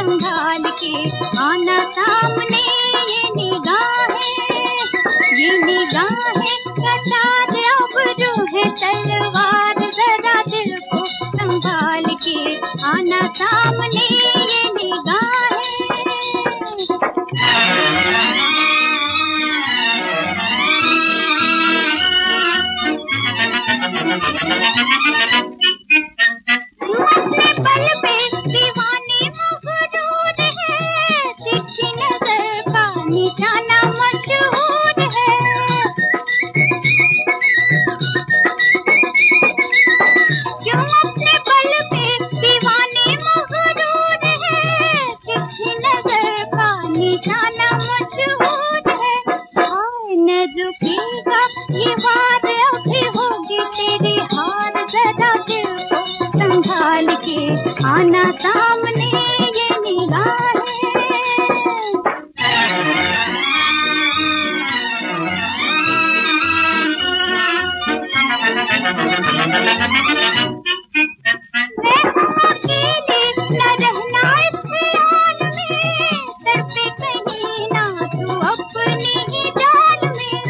संभाल के आना सामने। ये निगाहें कटार अबरू है तलवार, जरा दिल को संभाल के आना सामने। ये निगाहें पल पे दीवाने मगरूर है, तिरछी नजर का निशाना मशहूर है। क्यों अपने पल पे दीवाने मगरूर है, तिरछी नजर का निशाना मशहूर है। हाय न रुकेगा ये वार, अभी होगी तेरी हार, जरा दिल को संभाल के आना सामने। ये निगाहें मैं हूँ अकेली न रहना इस ख्याल में, तड़पे कहीं ना तू अपनी ही जान में।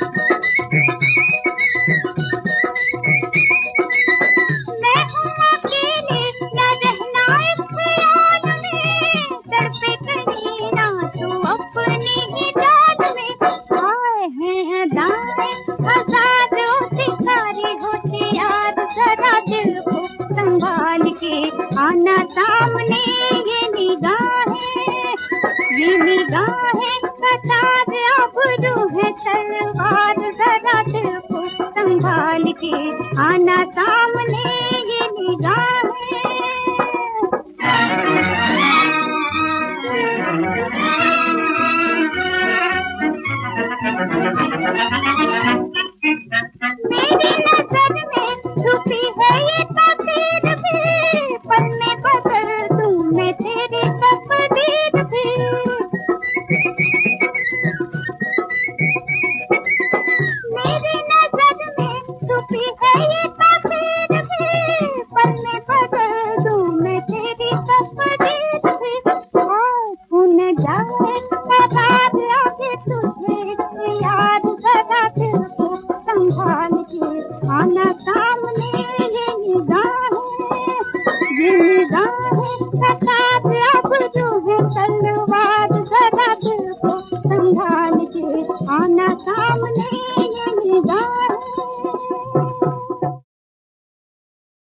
मैं हूँ अकेली न रहना इस ख्याल में, तड़पे कहीं ना तू अपनी ही जान में। आए हैं दाएं हजारों शिकारी होशियार, जरा दिल को संभाल के आना सामने। ये निगाहें कटार अबरू है तलवार, जरा दिल को संभाल के आना सामने। ये निगाहें मेरी नजर में छुपी है ये तस्वीर भी, पल में बदल दूं मैं तेरी तकदीर भी। मेरी नजर में छुपी है ये तस्वीर भी, पल में बदल दूं मैं तेरी तकदीर भी। खून जाए कबाब लगे तुझे याद, जरा दिल को संभाल के आना सामने। ये निगाहें कटार अबरू है तलवार, जरा दिल को संभाल के आना सामने।